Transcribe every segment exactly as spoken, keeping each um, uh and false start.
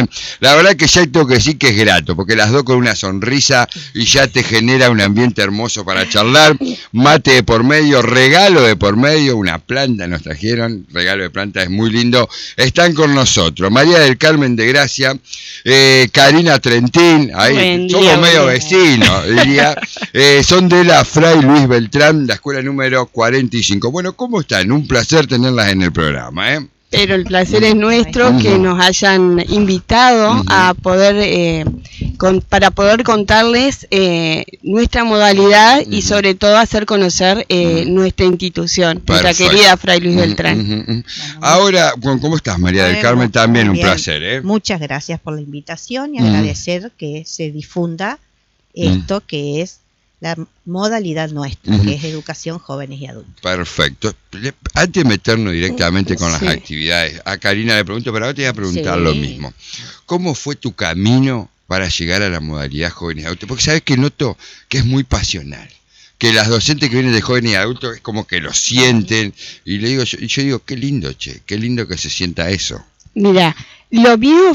La verdad que ya tengo que decir que es grato, porque las dos con una sonrisa y ya te genera un ambiente hermoso para charlar. Mate de por medio, regalo de por medio, una planta nos trajeron, regalo de planta, es muy lindo. Están con nosotros María del Carmen de Gracia, eh, Karina Trentín, ahí buen somos día, medio buen vecinos, diría. Eh, son de la Fray Luis Beltrán, la escuela número cuarenta y cinco. Bueno, ¿cómo están? Un placer tenerlas en el programa, ¿eh? Pero el placer es nuestro uh-huh. que nos hayan invitado uh-huh. a poder, eh, con, para poder contarles eh, nuestra modalidad uh-huh. y sobre todo hacer conocer eh, uh-huh. nuestra institución, Perfecto. nuestra querida Fray Luis uh-huh. Beltrán. Uh-huh. Bueno, ahora, ¿cómo estás, María del Carmen? También un bien. placer, ¿eh? Muchas gracias por la invitación y uh-huh. agradecer que se difunda esto uh-huh. que es la modalidad nuestra, uh-huh. que es educación jóvenes y adultos. Perfecto. Antes de meternos directamente con las sí. actividades, a Karina le pregunto, pero ahora te voy a preguntar sí. lo mismo. ¿Cómo fue tu camino para llegar a la modalidad jóvenes y adultos? Porque sabes que noto que es muy pasional, que las docentes que vienen de jóvenes y adultos es como que lo sienten, y le digo, yo, yo digo, qué lindo, che, qué lindo que se sienta eso. Mira, lo mío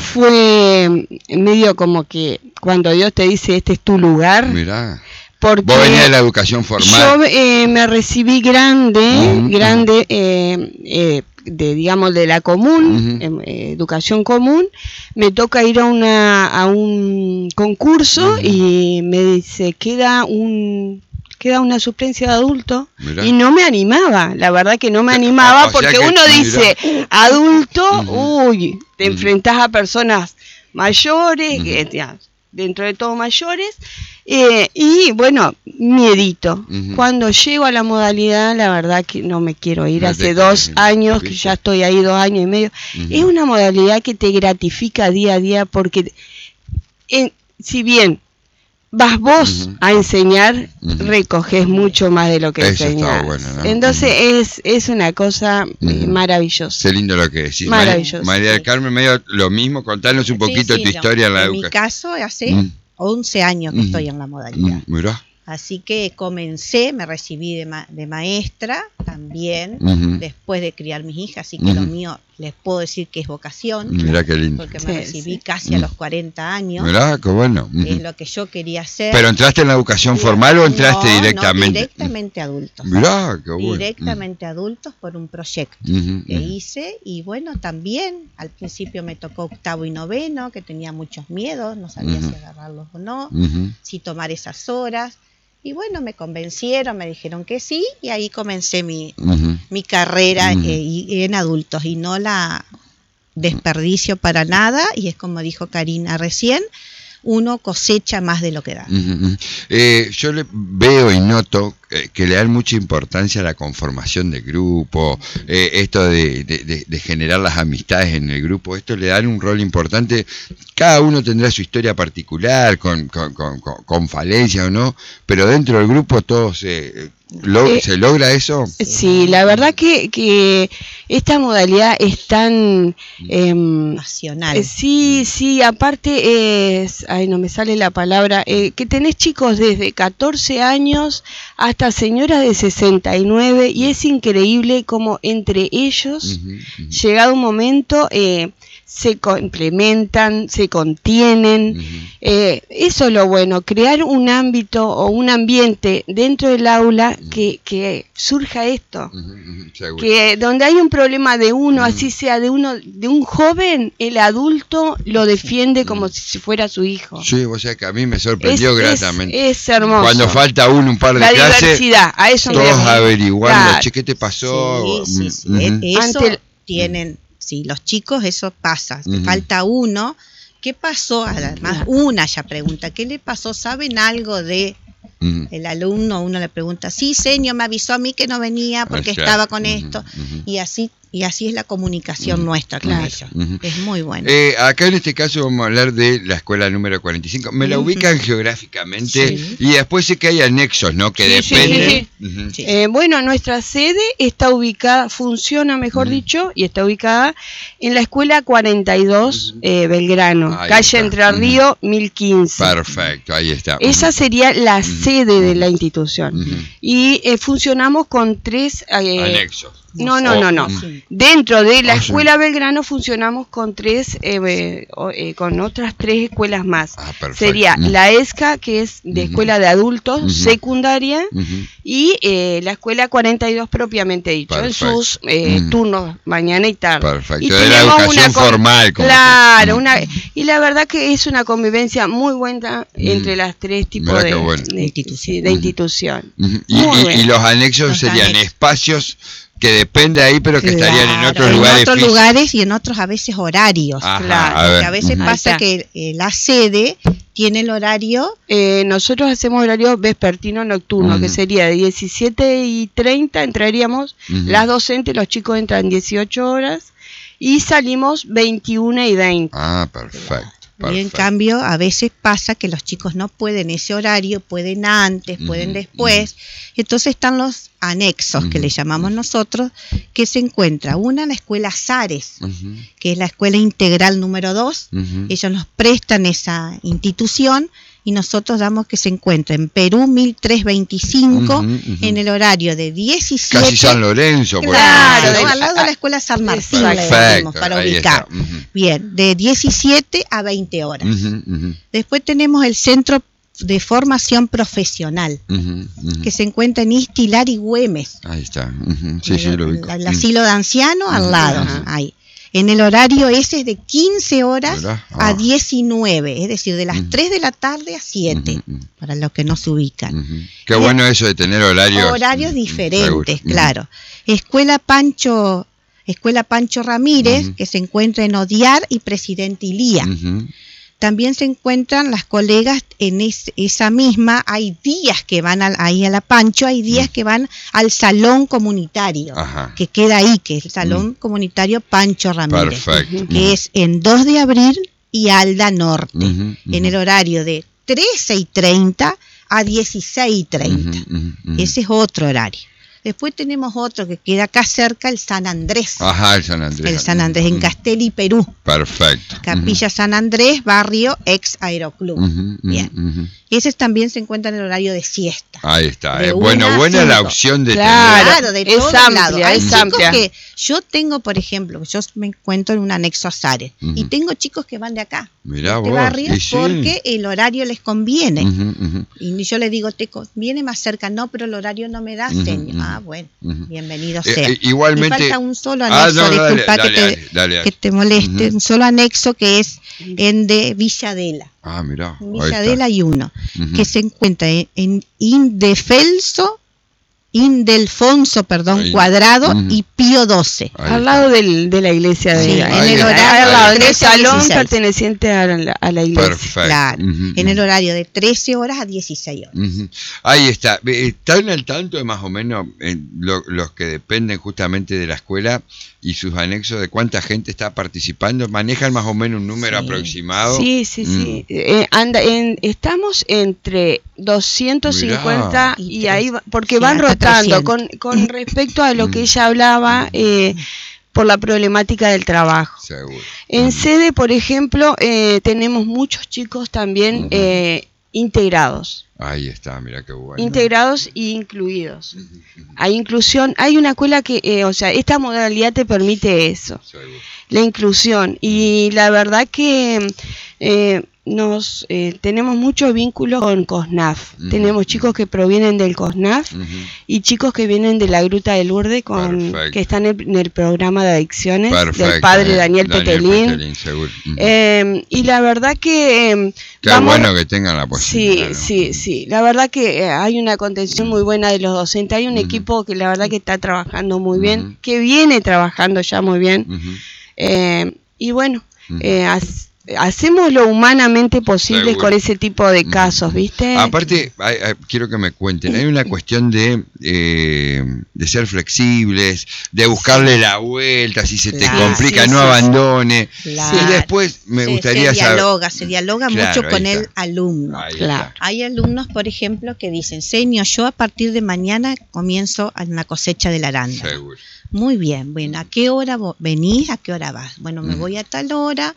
fue medio como que cuando Dios te dice, este es tu lugar. Mirá. Porque vos venías de la educación formal. Yo eh, me recibí grande, uh-huh. grande, eh, eh, de digamos de la común, uh-huh. eh, educación común. Me toca ir a una a un concurso uh-huh. y me dice queda un queda una suplencia de adulto. Mirá. Y no me animaba, la verdad que no me animaba o, o porque uno que, dice mirá. adulto, uh-huh. uy, te uh-huh. enfrentás a personas mayores, uh-huh. que ya, dentro de todo mayores. Eh, y bueno, miedito. Uh-huh. Cuando llego a la modalidad, la verdad que no me quiero ir. No Hace dos bien. años, ¿Viste? que ya estoy ahí dos años y medio. Uh-huh. Es una modalidad que te gratifica día a día porque, en, si bien vas vos uh-huh. a enseñar, uh-huh. recoges mucho más de lo que Eso enseñás. Bueno, ¿no? Entonces uh-huh. es, es una cosa uh-huh. maravillosa. Qué lindo lo que decís. Maravilloso. María del Carmen, medio lo mismo. Contanos un poquito sí, sí, tu no. historia en la educación. En mi caso, hace... Uh-huh. once años que mm. estoy en la modalidad. Mm, mirá. Así que comencé, me recibí de, ma- de maestra también, uh-huh. después de criar mis hijas, así que uh-huh. lo mío les puedo decir que es vocación. Mirá qué lindo. Porque sí, me recibí sí. casi uh-huh. a los cuarenta años. Mirá, qué bueno. Uh-huh. Es lo que yo quería hacer. ¿Pero entraste en la educación formal o entraste no, directamente? No, directamente adultos. Mirá, qué bueno. Directamente uh-huh. adultos por un proyecto uh-huh. que hice. Y bueno, también al principio me tocó octavo y noveno, que tenía muchos miedos, no sabía uh-huh. si agarrarlos o no, uh-huh. si tomar esas horas. Y bueno, me convencieron, me dijeron que sí, y ahí comencé mi, uh-huh. mi carrera uh-huh. eh, y, en adultos, y no la desperdicio para nada, y es como dijo Karina recién, uno cosecha más de lo que da. Uh-huh. Eh, yo le veo y noto eh, que le dan mucha importancia a la conformación del grupo, eh, esto de, de, de, de generar las amistades en el grupo, esto le dan un rol importante. Cada uno tendrá su historia particular, con, con, con, con falencia o no, pero dentro del grupo todos eh, lo, eh, ¿se logra eso? Sí, la verdad que, que esta modalidad es tan eh, pasional. Eh, sí, sí, aparte es, ay, no me sale la palabra, eh, que tenés chicos desde catorce años hasta señoras de sesenta y nueve y es increíble cómo entre ellos, uh-huh, uh-huh. llegado un momento, eh, se complementan, se contienen. Uh-huh. Eh, eso es lo bueno, crear un ámbito o un ambiente dentro del aula uh-huh. que, que surja esto. Uh-huh. Que donde hay un problema de uno, uh-huh. así sea de uno, de un joven, el adulto lo defiende uh-huh. como si fuera su hijo. Sí, o sea que a mí me sorprendió es, gratamente. Es, es hermoso. Cuando falta uno, un par de La clases, diversidad, a eso todos me averiguando, claro. che, ¿qué te pasó? Sí, sí, sí. Uh-huh. Eso Ante el... tienen... Sí, los chicos eso pasa, uh-huh. falta uno. ¿Qué pasó? Además, una ya pregunta, ¿qué le pasó? ¿Saben algo de uh-huh. el alumno? Uno le pregunta, sí, señor, me avisó a mí que no venía porque o sea, estaba con uh-huh. esto. Uh-huh. Y así y así es la comunicación uh-huh. nuestra con claro. ellos. Uh-huh. Es muy bueno. Eh, acá en este caso vamos a hablar de la escuela número cuarenta y cinco. Me la uh-huh. ubican geográficamente sí. y después sé que hay anexos, ¿no? Que sí, dependen. Sí, sí. Uh-huh. Sí. Eh, bueno, nuestra sede está ubicada, funciona mejor uh-huh. dicho, y está ubicada en la escuela cuarenta y dos uh-huh. eh, Belgrano, ahí calle está. Entre Ríos, uh-huh. mil quince. Perfecto, ahí está. Esa uh-huh. sería la uh-huh. sede de la institución. Uh-huh. Y eh, funcionamos con tres eh, anexos. No, no, no, no. Sí. Dentro de la Ah, escuela Belgrano funcionamos con tres, eh, eh, eh, con otras tres escuelas más. Ah, perfecto. Sería Mm. la ESCA, que es de Ujú. escuela de adultos, Ujú. secundaria, Ujú. y eh, la escuela cuarenta y dos propiamente dicho, Perfecto. en sus eh, Mm. turnos mañana y tarde. Perfecto. Y De la tenemos educación con- formal. Como claro, que- una, y la verdad que es una convivencia muy buena Mm. entre las tres tipos Mirá de, qué bueno. de, Institución. sí, de Ujú. institución. Ujú. Y, Muy y- bueno. y los anexos Los serían anexos. espacios que depende ahí, pero que estarían en Claro, otros en lugares. otros físicos. lugares y en otros a veces horarios. Ajá, claro, a Porque ver. a veces Ujú. Ahí pasa está. que eh, la sede tiene el horario. Eh, nosotros hacemos horario vespertino nocturno, Ujú. que sería de diecisiete y treinta entraríamos, Ujú. las docentes, los chicos entran dieciocho horas y salimos veintiuna y veinte. Ah, perfecto. Y en perfecto. cambio, a veces pasa que los chicos no pueden ese horario, pueden antes, pueden Ujú, después. Entonces están los anexos, que Ujú, le llamamos nosotros, que se encuentra una en la escuela Sares, Ujú. que es la escuela integral número dos. Ujú. Ellos nos prestan esa institución y nosotros damos que se encuentra en Perú mil trescientos veinticinco, Ujú, ujú. en el horario de diecisiete. Casi San Lorenzo, por Claro, ahí. ¿no? de- al lado de la escuela San Martín, le Perfecto, decimos, para ahí ubicar. está. Ujú. Bien, de diecisiete a veinte horas. Ujú, ujú, Después tenemos el Centro de Formación Profesional, ujú, ujú. que se encuentra en Istilar y Güemes. Ahí está. Ujú. Sí, sí, lo el, ubico. el Mm. asilo de ancianos al Ujú, lado. ajá. Ahí. En el horario ese es de quince horas Mirá, a ah. diecinueve, es decir, de las Ujú. tres de la tarde a siete, Ujú, ujú. para los que no se ubican. Ujú. Qué Bien. bueno eso de tener horarios. Horarios mm, diferentes, seguro. Ujú. claro. Escuela Pancho, Escuela Pancho Ramírez, Ujú. que se encuentra en Odiar y Presidente Ilía. Ujú. También se encuentran las colegas en es- esa misma, hay días que van al- ahí a la Pancho, hay días Mm. que van al salón comunitario, Ajá. que queda ahí, que es el salón comunitario Pancho Ramírez, Perfecto. que es en dos de abril y Alda Norte, Ujú, ujú. en el horario de trece y treinta a dieciséis y treinta. Ujú, ujú, ujú. Ese es otro horario. Después tenemos otro que queda acá cerca, el San Andrés. Ajá, el San Andrés. El San Andrés, en Ujú. Castelli, Perú. Perfecto. Capilla San Andrés, barrio ex Aeroclub. Ujú, ujú, Bien. ujú. Ese también se encuentra en el horario de siesta. Ahí está. De eh. Bueno, una a buena la cinco. opción de Claro. Claro, de es todos amplia, lados. Hay es chicos amplia. que yo tengo, por ejemplo, yo me encuentro en un anexo a Sares Ujú. y tengo chicos que van de acá, Mirá de este vos, barrio, y sí. porque el horario les conviene. tener. Ujú, ujú. Y yo le digo, te conviene más cerca, no, pero el horario no me da, Ujú, señor. ujú. Ah, bueno, Ujú. bienvenido Eh, sea. eh, igualmente- Me falta un solo Ah, anexo, no, no, dale, disculpa dale, que, te, dale, dale, dale. que te moleste, Ujú. un solo anexo que es en de Villadela. Ah, mirá. En ahí está. Villadela hay uno, Ujú. que se encuentra en, en Indefelso, Indelfonso, perdón, Ahí. Cuadrado Ujú. y Pío doce. Ahí Al está. lado del, de la iglesia de Sí, ahí, en el ahí, horario al lado, de en el trece a salón dieciséis. perteneciente a la, a la iglesia. Perfecto. Claro, Ujú, en el ujú. horario de trece horas a dieciséis horas. Ujú. Ahí está. Eh, ¿Están al tanto de más o menos eh, lo- los que dependen justamente de la escuela y sus anexos de cuánta gente está participando? ¿Manejan más o menos un número Sí. aproximado? Sí, sí, Mm. sí. Eh, anda, en, estamos entre doscientos cincuenta Mirá. y ahí, va- porque Sí, van hasta rotando. trescientos. Con, con respecto a lo que Mm. ella hablaba, eh, por la problemática del trabajo. Seguro. En Mm. sede, por ejemplo, eh, tenemos muchos chicos también Ujú. eh, integrados. Ahí está, mira qué bueno. Integrados e incluidos. Hay inclusión, hay una escuela que, eh, o sea, esta modalidad te permite eso, Seguro. la inclusión. Y la verdad que eh, nos eh, tenemos muchos vínculos con COSNAF. Ujú. Tenemos chicos que provienen del COSNAF Ujú. y chicos que vienen de la Gruta de Lourdes, con, Perfecto. que están en, en el programa de adicciones Perfecto. del padre eh, Daniel, Petelín. Petelín, seguro. Ujú. Eh, y la verdad que... eh, Qué vamos- bueno que tengan la Sí, posibilidad. ¿no? sí, sí. La verdad que eh, hay una contención muy buena de los docentes. Hay un Ujú. equipo que la verdad que está trabajando muy bien, Ujú. que viene trabajando ya muy bien. Ujú. Eh, y bueno, Ujú. eh, has- hacemos lo humanamente posible Seguro. con ese tipo de Ujú. casos, ¿viste? Aparte, hay- hay- quiero que me cuenten, hay una cuestión de, eh, de ser flexibles, de buscarle la vuelta, si se te Claro, complica, sí, no sí, abandone. Claro. Y después me Se- gustaría se saber... dialoga, se dialoga Claro, mucho con ahí el está. alumno. Ahí Claro. está. Hay alumnos, por ejemplo, que dicen, señor, yo a partir de mañana comienzo en la cosecha del arándano. Seguro. Muy bien, bueno, ¿a qué hora vo- venís? ¿A qué hora vas? Bueno, me Ujú. voy a tal hora,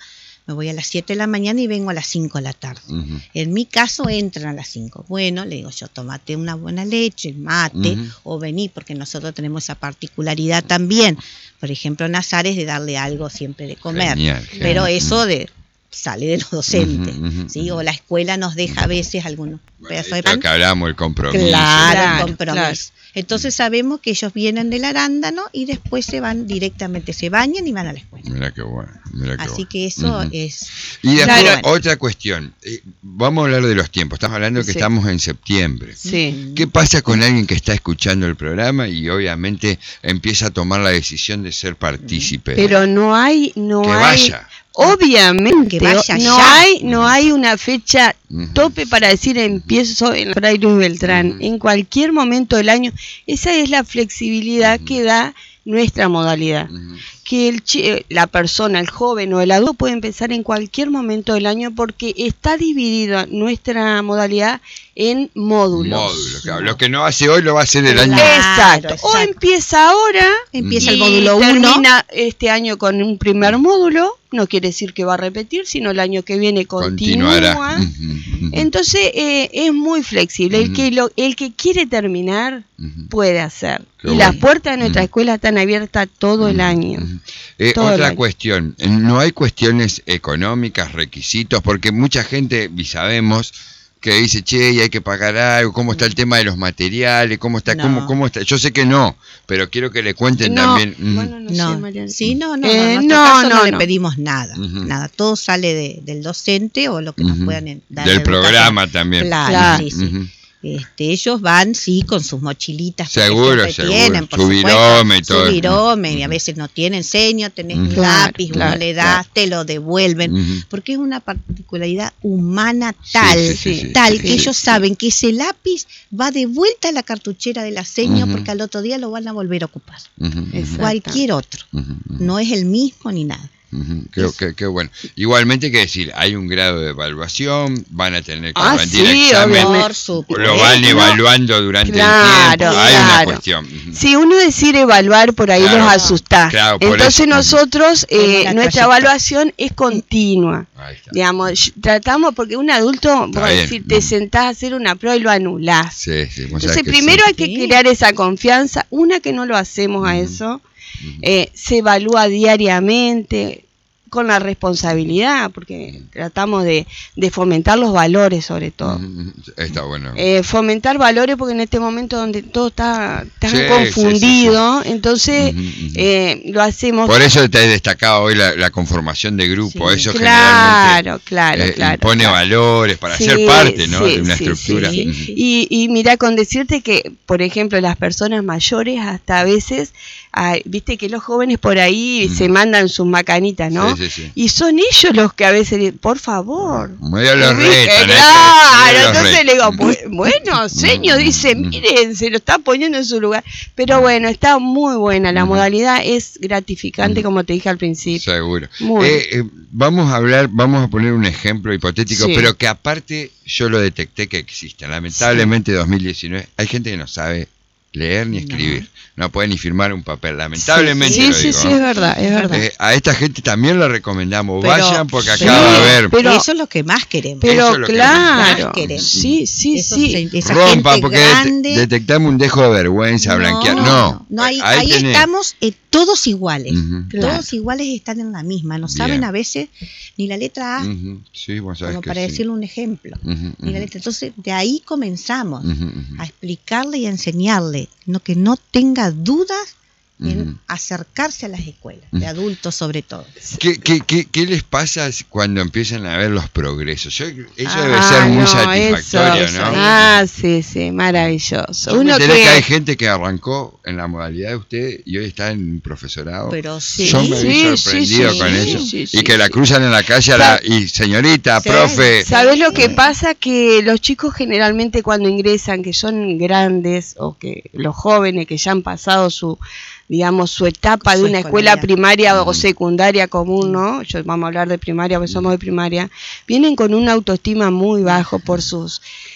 me voy a las siete de la mañana y vengo a las cinco de la tarde. Uh-huh. En mi caso entran a las cinco. Bueno, le digo yo, tomate una buena leche, mate, uh-huh. o vení, porque nosotros tenemos esa particularidad también. Por ejemplo, Nazar es de darle algo siempre de comer. Genial, genial. Pero eso de sale de los docentes, uh-huh, uh-huh, ¿sí? O la escuela nos deja a veces algunos pedazos de pan. Que hablamos, el compromiso. Claro, claro, el compromiso. Claro. Entonces sabemos que ellos vienen del arándano y después se van directamente, se bañan y van a la escuela. Mira qué bueno. Mira qué Así bueno. que eso uh-huh. es... Y después claro. otra cuestión, eh, vamos a hablar de los tiempos, estamos hablando que sí. estamos en septiembre. Sí. ¿Qué pasa con alguien que está escuchando el programa y obviamente empieza a tomar la decisión de ser partícipe? Pero no hay... No que hay... vaya. Obviamente, que vaya no ya. hay no hay una fecha uh-huh. tope para decir empiezo en Fray Luis Beltrán. Uh-huh. En cualquier momento del año, esa es la flexibilidad uh-huh. que da nuestra modalidad. Uh-huh. Que el la persona, el joven o el adulto puede empezar en cualquier momento del año porque está dividida nuestra modalidad en módulos. Módulos, claro. Lo que no hace hoy lo va a hacer el año. Exacto. exacto. O empieza ahora, empieza y el módulo uno. Termina este año con un primer módulo. No quiere decir que va a repetir, sino el año que viene continúa. Continuará. Entonces eh, es muy flexible. El que lo, el que quiere terminar puede hacer. Qué y bueno. Las puertas de nuestra escuela están abiertas todo el año. Eh, todo otra el año. cuestión, no hay cuestiones económicas, requisitos, porque mucha gente, y sabemos, que dice, che, y hay que pagar algo, cómo está el tema de los materiales, cómo está, no. cómo, cómo está. Yo sé que no, pero quiero que le cuenten no, también. Bueno, no, no. sé, Mariana. Sí, no, no, eh, no, en no, caso no, no, le no. pedimos nada, uh-huh. nada, todo sale de, del docente o lo que nos uh-huh. puedan dar. Del programa también. Claro, claro. Sí, sí. Uh-huh. Este, ellos van, sí, con sus mochilitas. Seguro, seguro. Tienen, por su virome y todo. Su virome, uh-huh. y a veces no tienen seño, tenés uh-huh. un lápiz, claro, uno le das, claro. te lo devuelven, uh-huh. porque es una particularidad humana tal, sí, sí, sí, tal, sí, que sí, ellos sí. saben que ese lápiz va de vuelta a la cartuchera de la seño, uh-huh. porque al otro día lo van a volver a ocupar. Uh-huh. Cualquier otro. Uh-huh. No es el mismo ni nada. Uh-huh. Qué, qué, qué bueno. Igualmente, que decir, hay un grado de evaluación, van a tener que ah, rendir sí, examen, obviamente. Lo van evaluando durante claro, el tiempo, hay claro. una cuestión. Uh-huh. Si uno decide evaluar, por ahí claro, los asusta. Claro, Entonces eso. nosotros, eh, nuestra evaluación es continua. Digamos, tratamos, porque un adulto, por decir, te sentás a hacer una prueba y lo anulás. Sí, sí, Entonces primero sí. hay que crear esa confianza, una que no lo hacemos uh-huh. a eso. Eh, se evalúa diariamente con la responsabilidad, porque tratamos de, de fomentar los valores sobre todo. Está bueno. Eh, fomentar valores porque en este momento donde todo está tan sí, confundido, sí, sí, sí. entonces uh-huh, uh-huh. Eh, lo hacemos. Por eso te he destacado hoy la, la conformación de grupo, sí. eso claro, claro, eh, claro, impone claro. valores para sí, ser parte ¿no? sí, de una sí, estructura. Sí, sí. Y, y mira, con decirte que, por ejemplo, las personas mayores hasta a veces, ay, viste que los jóvenes por ahí uh-huh. se mandan sus macanitas, ¿no? Sí, sí, sí. Y son ellos los que a veces, por favor. Medio los retan. Claro, entonces le digo, bueno, señor, dice, miren, se lo está poniendo en su lugar. Pero bueno, está muy buena, la uh-huh. modalidad es gratificante, uh-huh. como te dije al principio. Seguro. Muy eh, eh, vamos a hablar, vamos a poner un ejemplo hipotético, sí. pero que aparte yo lo detecté que existe. Lamentablemente sí. dos mil diecinueve hay gente que no sabe leer ni escribir, no, no puede ni firmar un papel, lamentablemente. Sí, lo sí, digo, sí, ¿no? es verdad, es verdad. Eh, a esta gente también le recomendamos, pero, vayan porque sí, acá va a haber. Pero eso es lo que más queremos. Pero es claro, queremos. sí, sí, eso sí. Se, rompa porque grande, det- detectamos un dejo de vergüenza, no, blanquear. No, no, no ahí, ahí, ahí estamos eh, todos iguales, uh-huh. todos claro. iguales están en la misma, no saben Bien. a veces ni la letra A, uh-huh. sí, vos sabés como que para sí. decirle un ejemplo, uh-huh, uh-huh. ni la letra. Entonces de ahí comenzamos uh-huh, uh-huh. a explicarle y a enseñarle, no que no tenga dudas en uh-huh. acercarse a las escuelas, uh-huh. de adultos sobre todo. ¿Qué, qué, qué, ¿Qué les pasa cuando empiezan a ver los progresos? Yo, eso ah, debe ser muy no, satisfactorio, eso, ¿no? Ah, sí, sí, maravilloso. Yo Uno me que... que hay gente que arrancó en la modalidad de usted y hoy está en un profesorado. Pero sí, Yo me sí, vi sorprendido sí, con sí, eso. sí, sí, y que sí, la cruzan en la calle a la, y señorita, sí, profe. ¿Sabés lo que pasa? Que los chicos generalmente cuando ingresan, que son grandes, o que los jóvenes que ya han pasado su, digamos, su etapa su de una escuela escolaridad. primaria uh-huh. o secundaria común, ¿no? Yo, vamos a hablar de primaria porque somos de primaria, vienen con una autoestima muy bajo por sus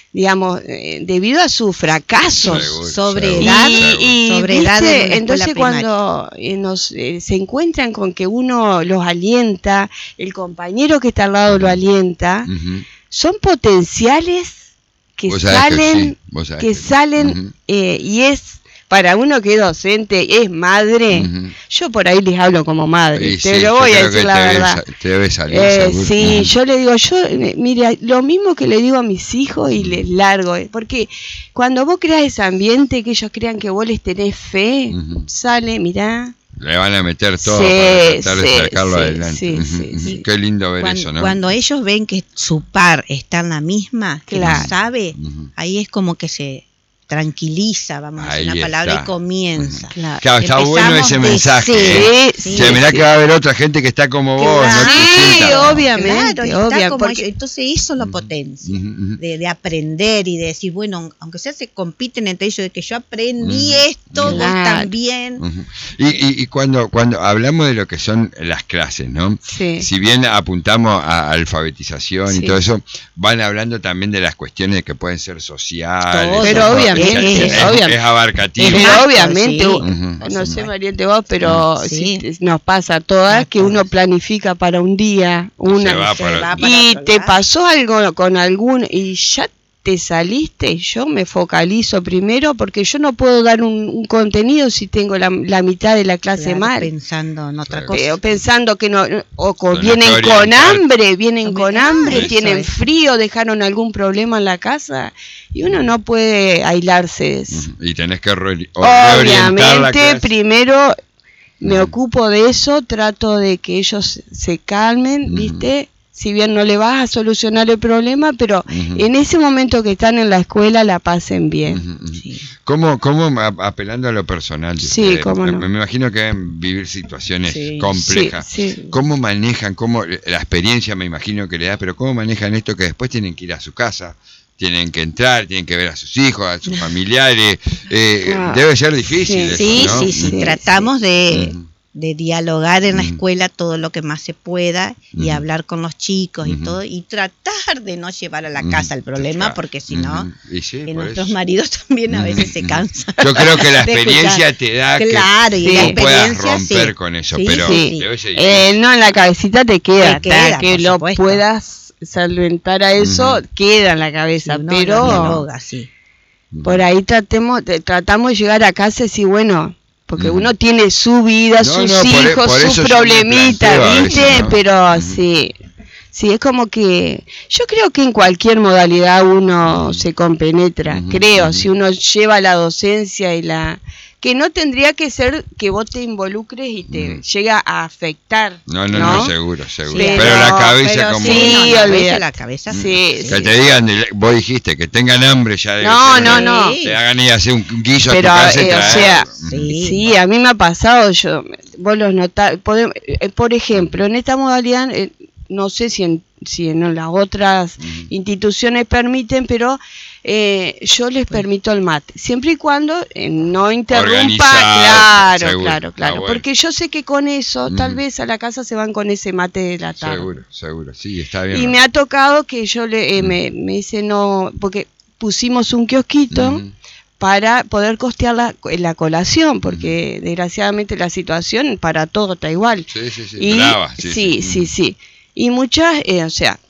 digamos, eh, debido a sus fracasos. Seguro, sobre seguro, edad, seguro. Y, y sobre ¿viste? edad en una Entonces escuela cuando eh, nos eh, se encuentran con que uno los alienta, el compañero que está al lado lo alienta, Ujú. son potenciales que Vos sabés que salen, sí, vos sabés que que sí. salen Ujú. eh, y es para uno que es docente, es madre. Ujú. Yo por ahí les hablo como madre, Y te sí, lo yo voy a creo decir que la te debe verdad. sa- te debe salir, Eh, seguro. sí, Ujú. yo le digo, yo, eh, mire, lo mismo que le digo a mis hijos y les largo, eh, porque cuando vos creas ese ambiente que ellos crean que vos les tenés fe, Ujú. sale, mirá. Le van a meter todo Sí, para tratar de sí, sacarlo sí, adelante. sí, Ujú, sí, ujú. sí. Qué lindo ver Cuando, eso, ¿no? cuando ellos ven que su par está en la misma, que Claro. no sabe, Ujú. ahí es como que se tranquiliza, vamos a Ahí decir una palabra, está. y comienza. Claro. Claro, está Empezamos bueno ese de mensaje. cero. ¿eh? Sí, Che, sí, mirá sí. que va a haber otra gente que está como vos, Claro. no te Sí, sientas. obviamente, Claro, está obvia, como porque- ellos. Entonces eso lo potencia, Ujú, ujú. de, de aprender y de decir, bueno, aunque sea se compiten entre ellos, de que yo aprendí Ujú. esto, vos Claro. también. Ujú. Y, y, y cuando, cuando hablamos de lo que son las clases, ¿no? Sí. Si bien apuntamos a alfabetización y Sí. todo eso, van hablando también de las cuestiones que pueden ser sociales. Todo. Pero ¿no? obviamente, es, es- obviamente. es abarcativo. Es Pero más, obviamente, sí. u- Ujú. no sé, supuesto. Mariette, vos, pero Sí. sí, nos pasa a todas A que uno todas. planifica para un día, una, Se va Se para- va para y otro te lado. pasó algo con algún, y ya te saliste, yo me focalizo primero porque yo no puedo dar un, un contenido si tengo la, la mitad de la clase Claro, mal. pensando en otra Claro. cosa. Pero pensando que no, o co- Tenés vienen que con orientar. hambre, vienen También- con ah, hambre, eso tienen es. frío, dejaron algún problema en la casa y uno no puede aislarse de eso. Ujú. Y tenés que re- o reorientar la Obviamente, clase. primero me Ujú. ocupo de eso, trato de que ellos se calmen, Ujú. ¿viste? Si bien no le vas a solucionar el problema, pero Ujú. en ese momento que están en la escuela la pasen bien. Ujú, ujú. Sí. ¿Cómo, cómo a- apelando a lo personal? de Sí, ustedes, cómo me, no. me imagino que deben vivir situaciones Sí. complejas. Sí, sí. ¿Cómo manejan, cómo la experiencia me imagino que le da, pero cómo manejan esto que después tienen que ir a su casa, tienen que entrar, tienen que ver a sus hijos, a sus familiares? Eh, Ah, debe ser difícil sí. eso, Sí, ¿no? sí, sí, Sí, tratamos de, Ujú. de dialogar en la Ujú. escuela todo lo que más se pueda y Ujú. hablar con los chicos y Ujú. todo y tratar de no llevar a la Ujú. casa el problema Claro. porque si no, Ujú. Y sí, que por nuestros eso. maridos también a Ujú, veces se ujú. cansan. Yo creo que la de experiencia escuchar. te da Claro, y que la vos puedas experiencia, romper sí. con eso, Sí, pero sí. debe ser Eh, difícil. no, en la cabecita te queda, Te queda, hasta que por lo supuesto. puedas solventar a eso, Ujú. queda en la Si cabeza, uno pero lo dialoga, sí. por ahí tratemos, te- tratamos de llegar a casa y decir, bueno, porque Ujú. uno tiene su vida, No, sus no, por e- hijos, por eso sus yo me problemitas, planteo a ¿viste? veces, ¿no? Pero Ujú. sí, sí, es como que yo creo que en cualquier modalidad uno Ujú. se compenetra, Ujú, creo, ujú. si uno lleva la docencia y la... que no tendría que ser que vos te involucres y te Ujú. llega a afectar, No, no, ¿no? no, seguro, seguro. Sí, pero, la cabeza pero como... sí, Sí, no, la, olvídate. cabeza, la cabeza Sí, sí. Que sí. te digan, de- vos dijiste, que tengan hambre ya debe No, ser no, una- no. Te hagan ir a hacer un guiso Pero, a tu casa y eh, o traer. sea, Sí. Sí, a mí me ha pasado, yo, vos los notás, podem- eh, por ejemplo, en esta modalidad, eh, no sé si en, si en las otras Ujú. instituciones permiten, pero eh, yo les permito el mate, siempre y cuando eh, no interrumpa, Organizado, claro, seguro. claro, Ah, claro, bueno. porque yo sé que con eso, tal Ujú. vez a la casa se van con ese mate de la tarde. Seguro, seguro, sí, está bien. Y me ha tocado que yo le, eh, me, me dice no, porque pusimos un kiosquito, Ujú. para poder costear la, la colación, porque desgraciadamente la situación para todo está igual. Sí, sí, sí, Y, brava, sí, sí, sí, Ujú. sí. Y muchas, eh, o sea,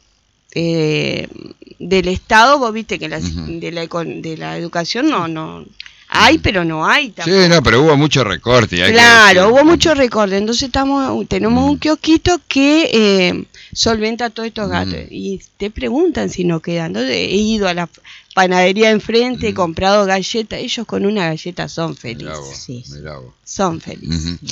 eh, del Estado, vos viste que la, Ujú. de, la, econ- de la educación no, no hay, Ujú. pero no hay tampoco. Sí, no, pero hubo mucho recorte. y hay que Claro, decirlo. hubo mucho recorte, entonces estamos, tenemos Ujú. un kiosquito que eh, solventa todos estos Ujú. gastos y te preguntan si no quedan. Entonces he ido a la panadería enfrente, he Ujú. comprado galletas, ellos con una galleta son Mirá felices, vos, Sí, sí. mirá vos. son felices. Ujú.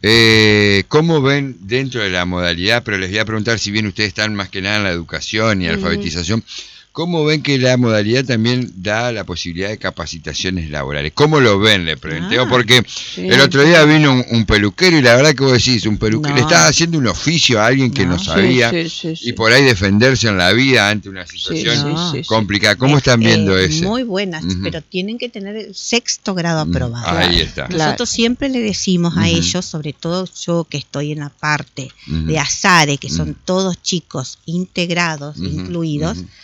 Eh, ¿Cómo ven dentro de la modalidad? Pero les voy a preguntar, si bien ustedes están más que nada en la educación y Ujú. alfabetización, ¿cómo ven que la modalidad también da la posibilidad de capacitaciones laborales? ¿Cómo lo ven? Le planteo, Ah, porque sí. el otro día vino un, un peluquero y la verdad que vos decís, un peluquero, No. le estás haciendo un oficio a alguien que no, No. Sí, sabía sí, sí, sí. y por ahí defenderse en la vida ante una Sí, situación No. sí, sí, sí. complicada. ¿Cómo Es, están viendo eh, ese? Muy buenas, Ujú. pero tienen que tener el sexto grado Ujú. aprobado. Ahí Claro, está. claro. Nosotros siempre le decimos a Ujú. ellos, sobre todo yo que estoy en la parte Ujú. de Azare, que son Ujú. todos chicos integrados, Ujú. incluidos, Ujú.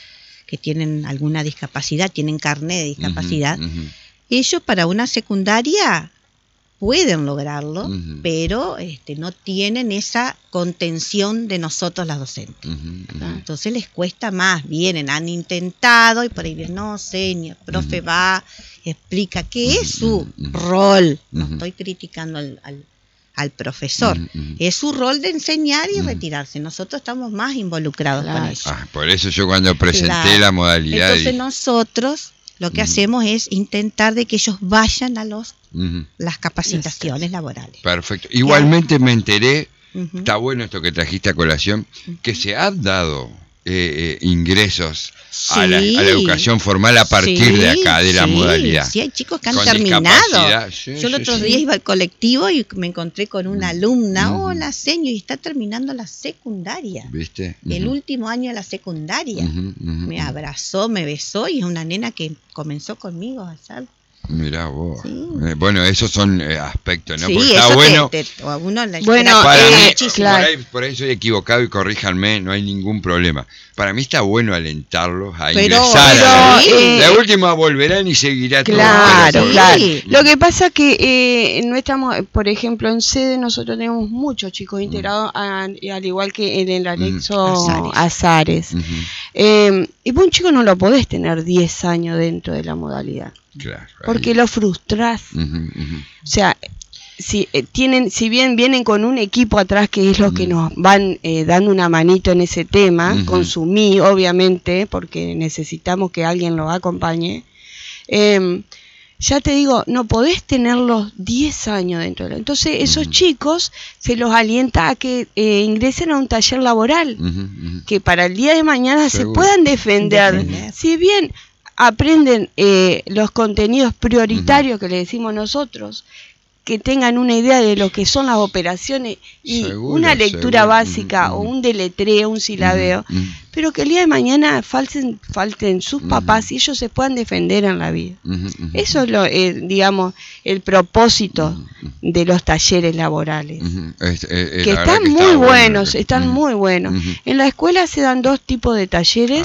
que tienen alguna discapacidad, tienen carnet de discapacidad, uh-huh, uh-huh. ellos para una secundaria pueden lograrlo, uh-huh. pero este, no tienen esa contención de nosotros las docentes. Uh-huh, uh-huh. Entonces les cuesta más, vienen, han intentado y por ahí vienen, no sé, ni el profe uh-huh. va, explica qué uh-huh. es su uh-huh. rol. No uh-huh. estoy criticando al, al, al profesor, uh-huh. es su rol de enseñar y uh-huh. retirarse. Nosotros estamos más involucrados claro. con eso. Ah, por eso yo cuando presenté claro. la modalidad... Entonces y... nosotros... Lo que uh-huh. hacemos es intentar de que ellos vayan a los uh-huh. las capacitaciones laborales. Perfecto. Igualmente claro. me enteré, uh-huh. está bueno esto que trajiste a colación, uh-huh. que se han dado eh, eh, ingresos sí. a, la, a la educación formal a partir sí, de acá, de la sí. modalidad. Sí, hay chicos que han terminado. Sí, Yo el otro sí, día sí. iba al colectivo y me encontré con una alumna, uh-huh. hola señor, y está terminando la secundaria. ¿Viste? Uh-huh. El último año de la secundaria. Uh-huh, uh-huh. Me abrazó, me besó y es una nena que comenzó conmigo a hacer. Mirá vos. Sí. Eh, bueno, esos son eh, aspectos, ¿no? Sí, porque está eso bueno. Te, te, a uno la bueno, para eh, mí, claro. por, ahí, por ahí soy equivocado y corríjanme, no hay ningún problema. Para mí está bueno alentarlos a pero, ingresar. Pero, a la, eh, la última volverán y seguirá claro, todo. Pero, claro, sí. Lo que pasa es que eh, no estamos, por ejemplo, en sede nosotros tenemos muchos chicos integrados, mm. a, al igual que en el anexo mm. Azares. Uh-huh. Eh, y vos un chico no lo podés tener diez años dentro de la modalidad. Claro, porque lo frustrás. Uh-huh, uh-huh. O sea, si eh, tienen, si bien vienen con un equipo atrás que es lo uh-huh. que nos van eh, dando una manito en ese tema, uh-huh. con su M I, obviamente, porque necesitamos que alguien los acompañe. Eh, ya te digo, no podés tenerlos diez años dentro de la... Entonces, esos uh-huh. chicos se los alienta a que eh, ingresen a un taller laboral, uh-huh, uh-huh. que para el día de mañana Seguro. se puedan defender. defender. Si bien aprenden eh, los contenidos prioritarios uh-huh. que le decimos nosotros, que tengan una idea de lo que son las operaciones y seguro, una lectura seguro. básica uh-huh. o un deletreo, un silabeo, uh-huh. pero que el día de mañana falten, falten sus uh-huh. papás y ellos se puedan defender en la vida. Uh-huh. Eso es, lo, eh, digamos, el propósito uh-huh. de los talleres laborales, uh-huh. es, es, es que están que muy está buenos, bueno. están uh-huh. muy buenos. Uh-huh. En la escuela se dan dos tipos de talleres.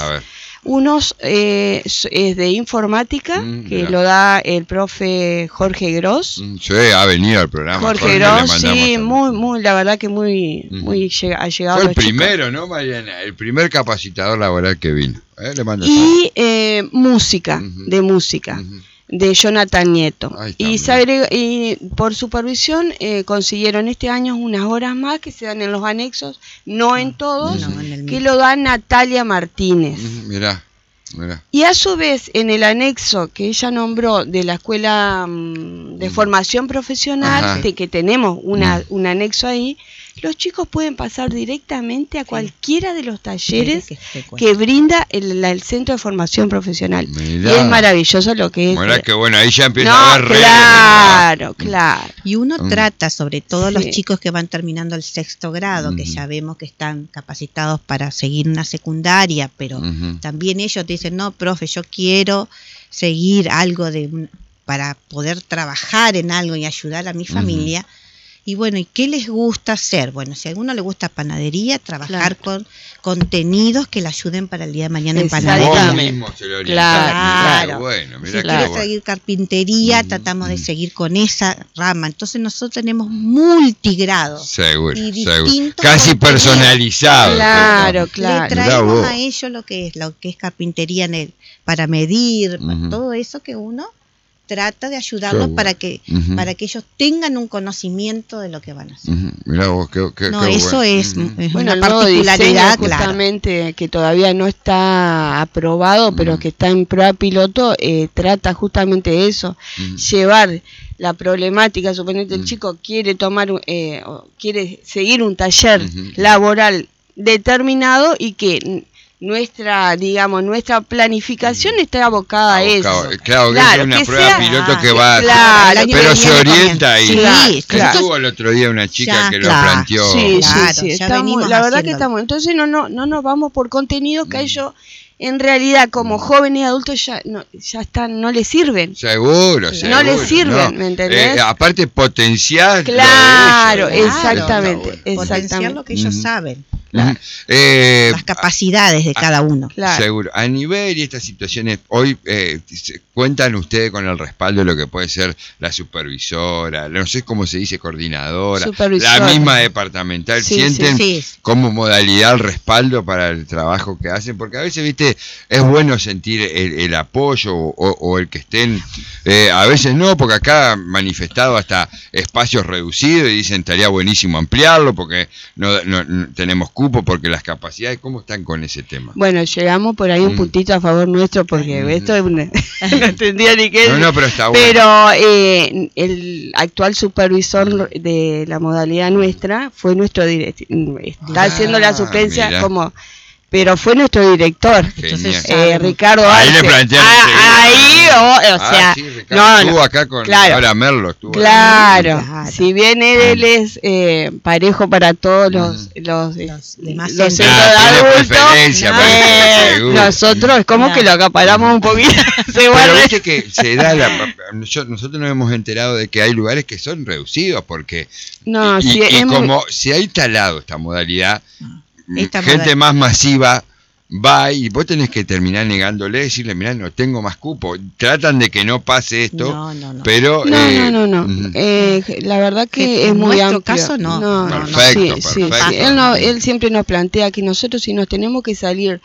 Unos eh, es de informática, mm, que lo da el profe Jorge Gross. Sí, ha venido al programa. Jorge, Jorge Gross, sí, muy, muy, la verdad que muy, mm. muy ha llegado. Fue el primero, chicos. ¿No, Mariana? El primer capacitador laboral que vino. ¿Eh? Le mando y eh, música, uh-huh. de música. Uh-huh. de Jonathan Nieto. Y, se agrega, y por supervisión eh, consiguieron este año unas horas más que se dan en los anexos, no en todos, no, en que lo da Natalia Martínez. Mirá, mirá. Y a su vez, en el anexo que ella nombró de la Escuela um, de Formación Profesional, de que tenemos una, mm. un anexo ahí, los chicos pueden pasar directamente a cualquiera de los talleres que, que brinda el, el Centro de Formación Profesional. Mirá. Y es maravilloso lo que es. Mirá que bueno, ahí ya empieza no, a haber claro, redes. Claro. Y uno mm. trata, sobre todo sí. los chicos que van terminando el sexto grado, mm. que ya vemos que están capacitados para seguir una secundaria, pero mm-hmm. también ellos dicen, no, profe, yo quiero seguir algo de para poder trabajar en algo y ayudar a mi familia. Mm-hmm. Y bueno, ¿y qué les gusta hacer? Bueno, si a alguno le gusta panadería, trabajar claro. con contenidos que le ayuden para el día de mañana en panadería. Vos mismo se lo claro. claro. Bueno, mirá si quiere seguir carpintería, mm, tratamos mm. de seguir con esa rama. Entonces nosotros tenemos multigrados. Seguro, y seguro. Casi personalizados. Claro, claro. Le traemos a ellos lo que es, lo que es carpintería en el, para medir, uh-huh. para todo eso que uno trata de ayudarlos bueno. para que uh-huh. para que ellos tengan un conocimiento de lo que van a hacer. Uh-huh. Mirá vos, qué, qué, no, qué eso bueno. es, uh-huh. es bueno, una particularidad, justamente claro. que todavía no está aprobado, uh-huh. pero que está en prueba piloto, eh, trata justamente de eso, uh-huh. llevar la problemática, suponete uh-huh. el chico quiere tomar, eh, quiere seguir un taller uh-huh. laboral determinado y que nuestra, digamos, nuestra planificación está abocada a eso. Claro, claro, es una que prueba sea, piloto que va claro, a, pero se orienta ahí. Sí, sí, claro. Estuvo el otro día una chica ya, que claro. lo planteó. Sí, claro, sí, sí. Estamos, la verdad que estamos. Entonces no, no, no nos vamos por contenido que a ellos en realidad como jóvenes y adultos ya no, ya están, no les sirven. Seguro, seguro. No les sirven, no. ¿me entendés? Eh, aparte potenciar. Claro, lo de ellos, exactamente, claro. exactamente. Potenciar lo que ellos mm. saben. Claro. Eh, las capacidades de a, cada uno. Claro. Seguro. A nivel y estas situaciones, hoy eh, cuentan ustedes con el respaldo de lo que puede ser la supervisora, no sé cómo se dice, coordinadora, Supervisora. la misma departamental, Sí, sienten sí, sí. como modalidad el respaldo para el trabajo que hacen, porque a veces, viste, es bueno sentir el, el apoyo o, o el que estén, eh, a veces no, porque acá han manifestado hasta espacios reducidos y dicen estaría buenísimo ampliarlo porque no, no, no tenemos cupo, porque las capacidades, ¿cómo están con ese tema? Bueno, llegamos por ahí un Mm. puntito a favor nuestro porque Mm. esto es una, no entendía ni qué. No, no, pero está bueno. Pero eh, el actual supervisor de la modalidad nuestra fue nuestro director, está Ah, haciendo la suplencia mirá. como, pero fue nuestro director, Entonces, eh, Ricardo Ahí le Arce. plantearon Ah, enseguida. ahí, o, o sea, Ah, sí, Ricardo no, estuvo no, acá con claro. ahora Merlo. Estuvo Claro, Claro. si bien él, él es eh, parejo para todos los, los, eh, Los demás los centros. centros Ah, de tiene adultos, preferencia, no, parece, eh, seguro. nosotros es como Claro. que lo acaparamos un poquito. Se Pero guarda- viste que se da la, yo- nosotros nos hemos enterado de que hay lugares que son reducidos porque No, y, sí, y es muy- como se ha instalado esta modalidad, Esta gente modalidad. más masiva va y vos tenés que terminar negándole, decirle, mirá, no tengo más cupo. Tratan de que no pase esto, No, no, no. pero... No, eh, no, no, no. ujú. Eh, la verdad que Que es en muy nuestro amplio. caso, no. No, no, Perfecto, sí, sí, perfecto. sí. Él, no, él siempre nos plantea que nosotros si nos tenemos que salir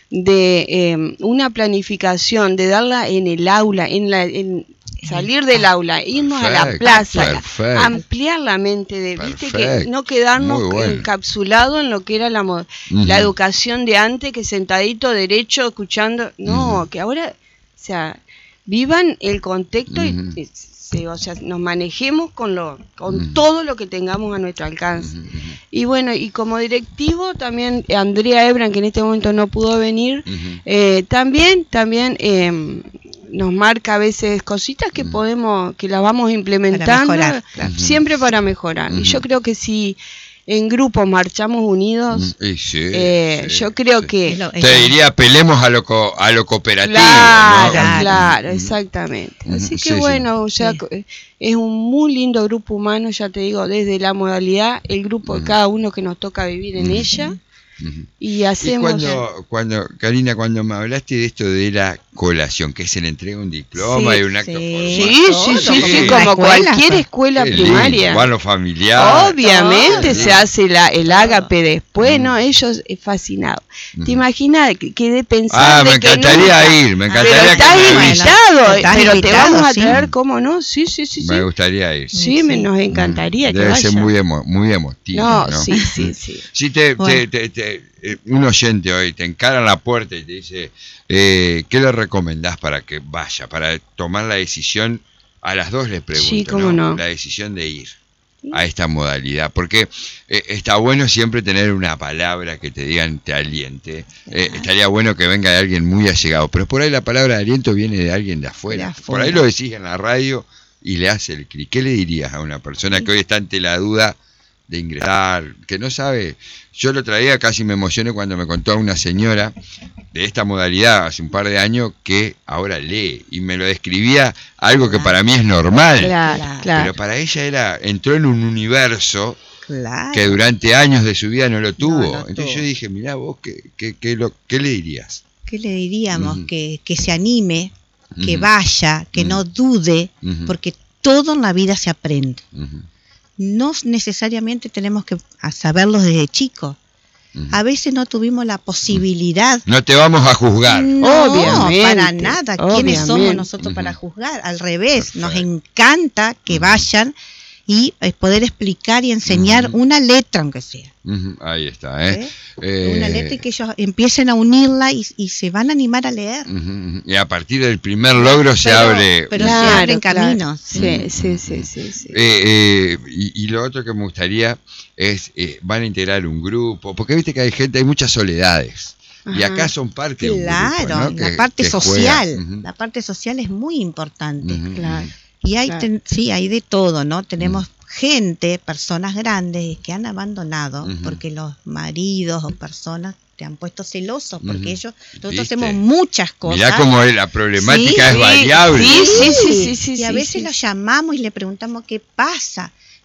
de eh, una planificación, de darla en el aula, en la en salir del aula, irnos a la Perfecto, plaza, perfecto. ampliar la mente de, viste, que Perfecto, no quedarnos muy bueno. encapsulados en lo que era la, mo- Ujú. la educación de antes, que sentadito derecho escuchando, no, Ujú. que ahora, o sea, vivan el contexto Ujú. y, y se- o sea, nos manejemos con lo con Ujú. todo lo que tengamos a nuestro alcance. Ujú, ujú, Y bueno, y como directivo también eh, Andrea Ebran, que en este momento no pudo venir, ujú. eh, también también eh, nos marca a veces cositas que Ujú. podemos, que las vamos implementando, mejorar, claro. siempre para mejorar. Y yo Ujú. creo que si en grupo marchamos unidos, Y sí, eh, sí, yo creo sí. que... Es lo- es Te lo- diría, pelemos a lo, co- a lo cooperativo. Claro, ¿no? Claro. claro, Ujú. exactamente. Ujú, Así que sí, sí. bueno, o sea, Sí. co- es un muy lindo grupo humano, ya te digo, desde la modalidad, el grupo de Ujú. cada uno que nos toca vivir en Ujú. ella, Ujú. y Y hacemos... cuando, cuando, Karina, cuando me hablaste de esto de la colación, que se le entrega un diploma Sí, y un acto sí. formal. Sí, todo, sí, sí, como sí, en como la escuela, cualquier pues. escuela Qué lindo, primaria. van los familiares. Obviamente Ah, se sí. hace la, el ágape después, Ujú. ¿no? Ellos eh, fascinados. Ujú. ¿Te imaginas que quedé Ah, pensando me que encantaría nunca- ir, me Ah, Pero encantaría estás que me bueno. avisen. invitado, Estás pero te invitado, vamos a sí. traer, ¿cómo no? Sí, sí, sí, sí. Me gustaría ir. Sí, me, Sí. nos encantaría que Debe vaya. ser muy, emo- muy emotivo. No, No, sí, sí, sí. Si te, Bueno. te- te- te- eh, un oyente hoy te encara en la puerta y te dice, eh, ¿qué le recomendás para que vaya, para tomar la decisión? A las dos les pregunto, Sí, cómo no. La decisión de ir a esta modalidad, porque eh, está bueno siempre tener una palabra que te digan, te aliente. Eh, estaría bueno que venga de alguien muy allegado, pero por ahí la palabra de aliento viene de alguien de afuera. De afuera. Por ahí lo decís en la radio y le hace el clic. ¿Qué le dirías a una persona que hoy está ante la duda de ingresar, que no sabe? Yo lo traía, casi me emocioné cuando me contó una señora de esta modalidad hace un par de años que ahora lee y me lo describía algo que Claro. para mí es normal, Claro, Claro. claro. pero para ella era, entró en un universo Claro. que durante años de su vida no lo tuvo. No lo Entonces tuvo. yo dije, mirá vos, ¿qué, qué, qué, lo, qué le dirías? ¿Qué le diríamos? Ujú. que, que se anime, que Ujú. vaya, que Ujú. no dude, Ujú. porque todo en la vida se aprende. Ujú, No necesariamente tenemos que a saberlo desde chicos. ujú. A veces no tuvimos la posibilidad. No te vamos a juzgar. No, Obviamente, para nada. ¿Quiénes somos obviamente. nosotros Ujú. para juzgar? Al revés, nos Perfecto. encanta que Ujú. vayan y eh, poder explicar y enseñar Ujú. una letra, aunque sea. Ujú, ahí está, ¿eh? ¿eh? Eh, Una letra y que ellos empiecen a unirla y, y se van a animar a leer. ujú, ujú. Y a partir del primer logro se Pero- abre. pero un- se Claro, abren claro. caminos. Sí, sí, sí, sí, sí. Eh, eh, y, y lo otro que me gustaría es, eh, van a integrar un grupo, porque viste que hay gente, hay muchas soledades. Y Ajá. acá son parte de un grupo, Claro, ¿no? la Que- parte que social, juega. Ujú, la parte social es muy importante. ujú, Claro. Y hay, Claro. ten- sí, hay de todo, ¿no? Tenemos gente, personas grandes que han abandonado Ujú. porque los maridos o personas te han puesto celosos porque Ujú. ellos, nosotros ¿Viste? hacemos muchas cosas. Mirá cómo es, la problemática Sí, es sí, variable. sí, sí, sí, sí, sí, y a sí, veces sí. los llamamos y le preguntamos qué pasa.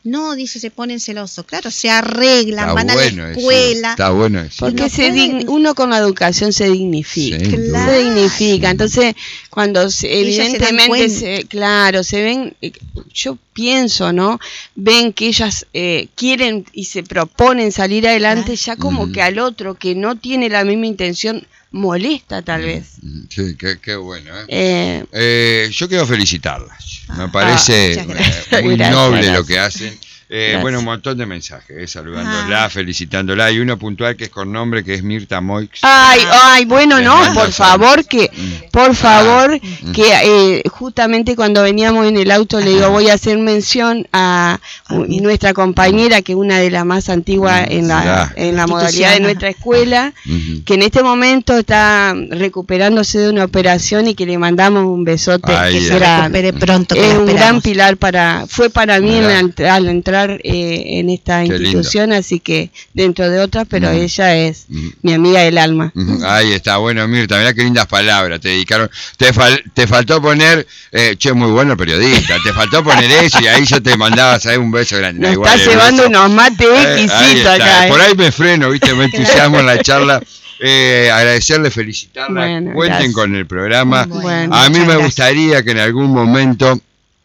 No, dice, se ponen celosos. Claro, se arreglan, está van bueno a la escuela. Eso, está bueno eso. Porque no se dign, uno con la educación se dignifica. Sí, claro. Se dignifica. Entonces, cuando se, evidentemente, se se, claro, se ven, yo pienso, ¿no? Ven que ellas eh, quieren y se proponen salir adelante, claro. ya como uh-huh. que al otro que no tiene la misma intención, molesta tal vez. Sí, qué, qué bueno. ¿eh? Eh, eh, yo quiero felicitarlas. Me parece ah, eh, muy gracias, noble gracias. lo que hacen. Eh, bueno, un montón de mensajes, eh, saludándola, ah. felicitándola. Hay uno puntual que es con nombre, que es Mirta Moix. Ay, ay, bueno, Les no, por favor, que, por favor, ah. que eh, justamente cuando veníamos en el auto le digo, voy a hacer mención a uh, nuestra compañera, que es una de las más antiguas en la, en la modalidad de nuestra escuela, uh-huh. que en este momento está recuperándose de una operación y que le mandamos un besote. Ay, que se recupere pronto. Es un gran pilar para, fue para mí en la, al entrar Eh, en esta Qué institución, lindo. Así que dentro de otras, pero mm. ella es mm. mi amiga del alma. Mm. Ahí está, bueno, Mirta, mirá qué lindas palabras te dedicaron. Te, fal, te faltó poner, eh, che, muy bueno el periodista, te faltó poner eso y ahí yo te mandaba, ¿sabes? Un beso grande. Nos igual, está llevando unos mates exquisitos eh, acá. Eh. Por ahí me freno, viste, me entusiasmo en la charla. Eh, agradecerle, felicitarla, bueno, cuenten gracias. Con el programa. Bueno, a mí me gracias. Gustaría que en algún momento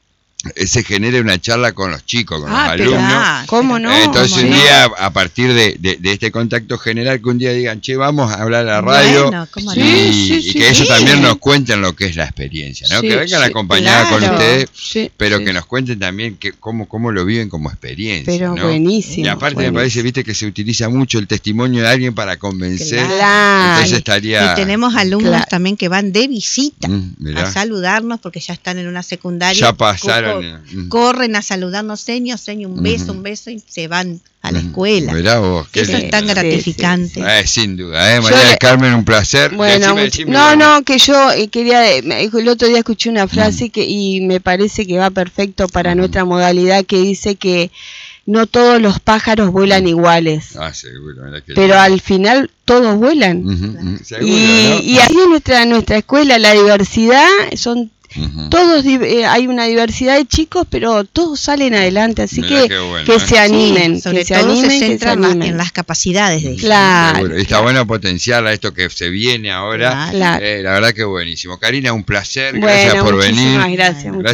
se genere una charla con los chicos, con ah, los alumnos. Ah, ¿cómo no? Entonces ¿Cómo un no? día, a partir de, de, de este contacto general, que un día digan, che, vamos a hablar a la radio, bueno, ¿cómo y, no? sí, sí, y que sí, ellos sí. también nos cuenten lo que es la experiencia, ¿no? Sí, que vengan sí, acompañadas claro. con ustedes, sí, pero sí. que nos cuenten también que, cómo, cómo lo viven como experiencia. Pero ¿no? buenísimo. Y aparte buenísimo. me parece, viste, que se utiliza mucho el testimonio de alguien para convencer. Claro. Entonces estaría... Y tenemos alumnos claro. también que van de visita mm, a saludarnos porque ya están en una secundaria. Ya pasaron. Co- corren a saludarnos, señor, señor, un beso, uh-huh. un beso, y se van a la escuela. Mirá vos, qué Eso lindo. Es tan gratificante. Sí, sí. Eh, sin duda, ¿eh? María del Carmen, un placer. Bueno, decime, decime, no, no, que yo eh, quería, el otro día escuché una frase uh-huh. que y me parece que va perfecto para uh-huh. nuestra modalidad, que dice que no todos los pájaros vuelan iguales. Ah, seguro. Pero lindo. Al final todos vuelan. Uh-huh, uh-huh. Seguro, y, ¿no? Y así en nuestra, nuestra escuela, la diversidad son... Uh-huh. Todos eh, hay una diversidad de chicos, pero todos salen adelante, así Mirá que bueno, que ¿eh? Se animen, sí, sobre que se todo animen, se que se animen. En las capacidades de ellos. Claro. Y está bueno potenciar a esto que se viene ahora. Claro. Eh, la verdad que buenísimo. Karina, un placer, bueno, gracias por venir. Gracias.